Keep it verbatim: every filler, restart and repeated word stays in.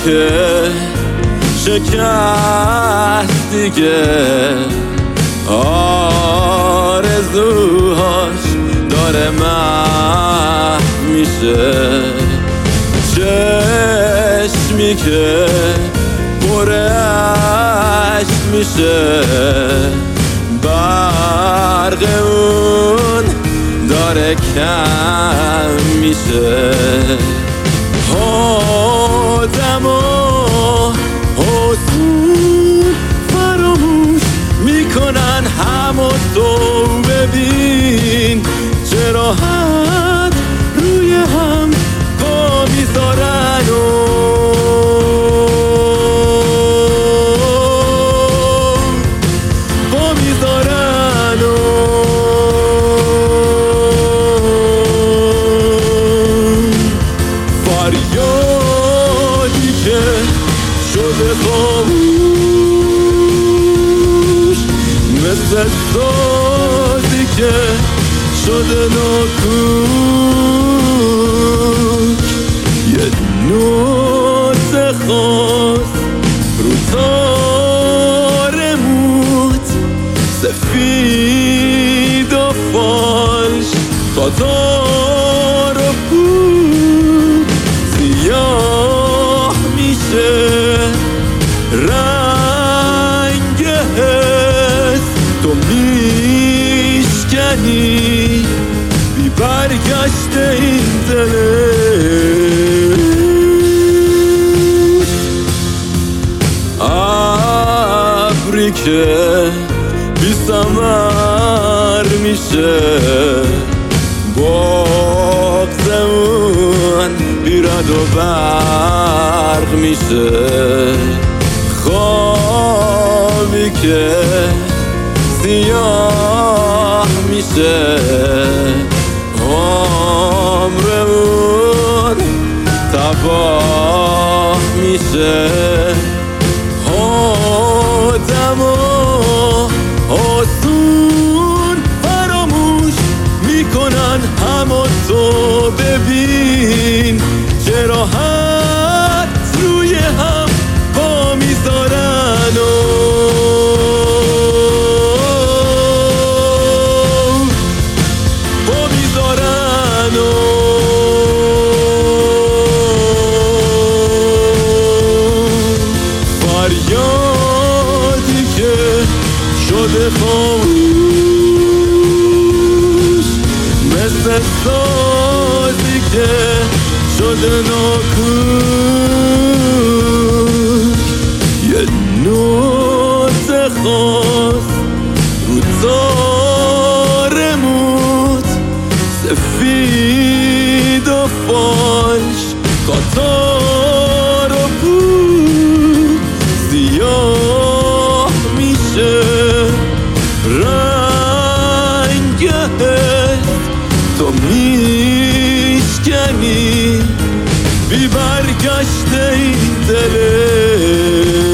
که شکست دیگه آرزوهاش داره محو میشه، چشمی که پر عشق میشه، برق اون داره کم میشه. آدمو حسون فراموش میکنن، همو تو ببین چه راحت روی هم پا میذارن و پا میذارن و فریادی که شده خاموش، مثل سازی که شده ناکوش، یه نوت خاص رو تار موت، سفید و فالش تاتار و بود سیاه میشه، رنگ حس تو میشکنی بی برگشت این دله. ابری که بی ثمر میشه، بغضمون بی رد و برق میشه، خوابی که سیاه میشه، عمرمون تباه میشه. آدمو آسون فراموش میکنن، همو تو ببین چه راحت روی هم پا میذارن و پا میذارن و فریادی که شده خاموش، مثل سازی که شده ناکوش، یه نوت خاص رو تار موت، سفید و فالش قطار و بود سیاه میشه، رنگ حس تو میشکنی بی برگشت این دله.